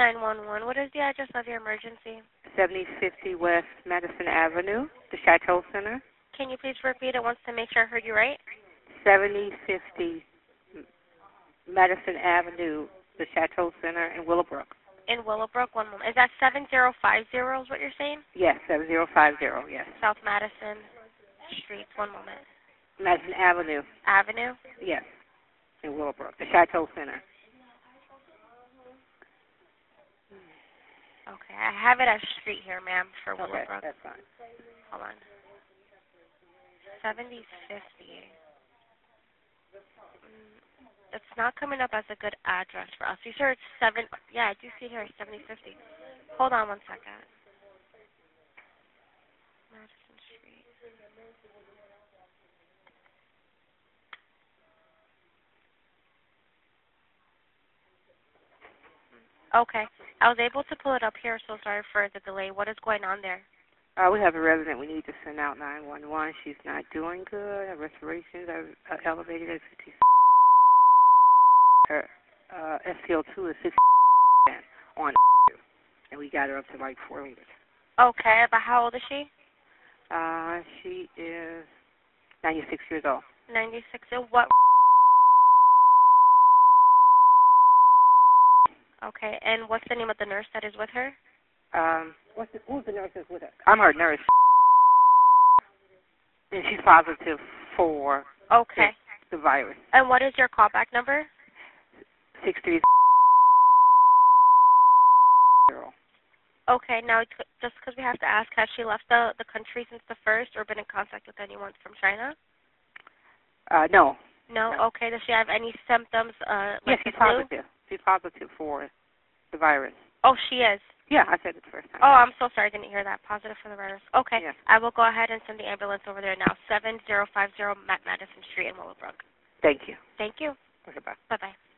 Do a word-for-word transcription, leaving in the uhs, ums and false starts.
nine one one. What is the address of your emergency? seventy fifty West Madison Avenue, the Chateau Center. Can you please repeat it once to make sure I heard you right? seventy fifty Madison Avenue, the Chateau Center in Willowbrook. In Willowbrook, one moment. Is that seven zero five zero is what you're saying? Yes, seven zero five zero, yes. South Madison Street, one moment. Madison Avenue. Avenue? Yes, in Willowbrook, the Chateau Center. Okay, I have it as street here, ma'am, for Okay, Willowbrook. that's fine. Hold on. seventy fifty. It's not coming up as a good address for us. You sure it's seven? Yeah, I do see here seventy fifty. Hold on one second. Madison Street. Okay, I was able to pull it up here. So sorry for the delay. What is going on there? Uh, we have a resident we need to send out nine one one. She's not doing good. Her respirations are uh, elevated at fifty. Her uh, S P O two is sixty on, and we got her up to like four liters. Okay, but how old is she? Uh, she is ninety-six years old. ninety-six. And what? Okay, and what's the name of the nurse that is with her? Um, what's the, who's the nurse that's with her? I'm her nurse. And she's positive for Okay. the, the virus. And what is your callback number? Six three zero. Okay, now c- just because we have to ask, has she left the, the country since the first or been in contact with anyone from China? Uh, no. No? No. Okay, does she have any symptoms? Uh, Yes, like she's the flu? positive. She's positive for the virus. Oh, she is. Yeah, I said it the first time. Oh, I'm so sorry. I didn't hear that. Positive for the virus. Okay. Yeah. I will go ahead and send the ambulance over there now. seven zero five zero Madison Street in Willowbrook. Thank you. Thank you. Okay, bye. Bye-bye.